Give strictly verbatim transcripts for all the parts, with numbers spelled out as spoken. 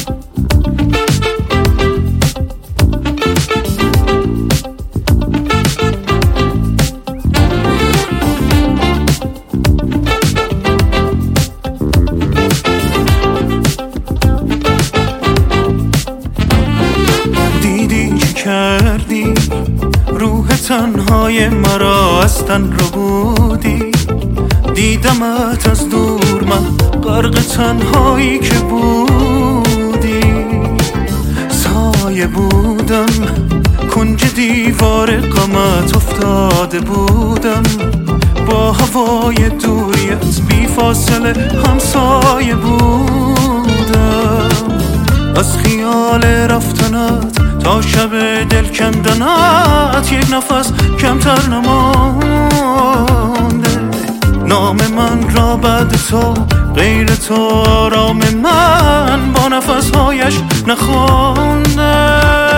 کردی روح تنهای مرا از تن رو بودی، دیدمت از دور من غرق تنهایی که بودی، سایه بودم کنج دیوار غمت افتاده بودم، با هوای دوریت بی فاصله همسایه بودم، از خیال رفتنت تا شب دل کندنت یک نفس کمتر نمانده، نام من را بعد تو غیر تو آرام من با نفسهایش نخوانده.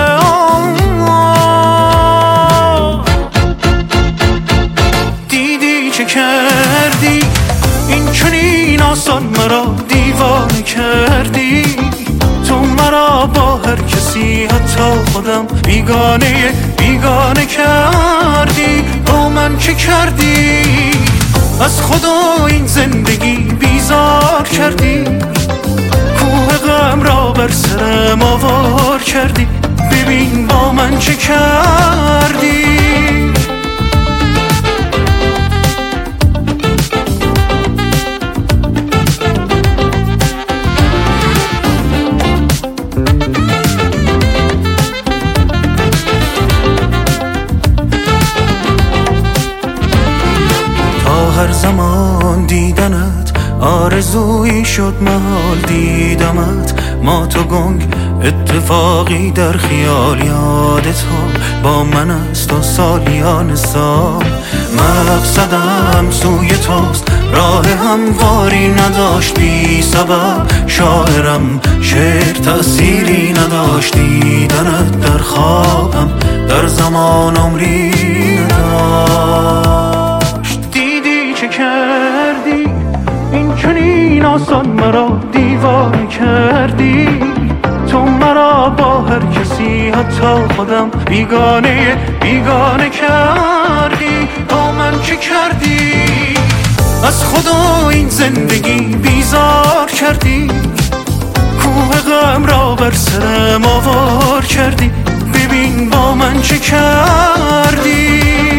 دیدی چه کردی این چنین آسان مرا دیوانه کردی، تو مرا با هر کسی حتی خودم بیگانه بیگانه کردی، با من چه کردی از خدا این زندگی بیزار کردی، کوه غم را بر سرم آوار کردی، ببین با من چه کردی. هر زمان دیدنت آرزویی شد، محال دیدمت ما تو گنگ، اتفاقی در خیال یاد تو با من است و سالیان سال، مقصدم سوی توست راه همواری نداشت بی سبب، شاعرم شعر تأثیری نداشت، دیدنت در خوابم در زمان عمری نداشت. چه کردی این چنین آسان مرا دیوانه کردی، تو مرا با هر کسی حتی خودم بیگانه بیگانه کردی، با من چه کردی از خدا این زندگی بیزار کردی، کوه غم را بر سرم آوار کردی، ببین با من چه کردی.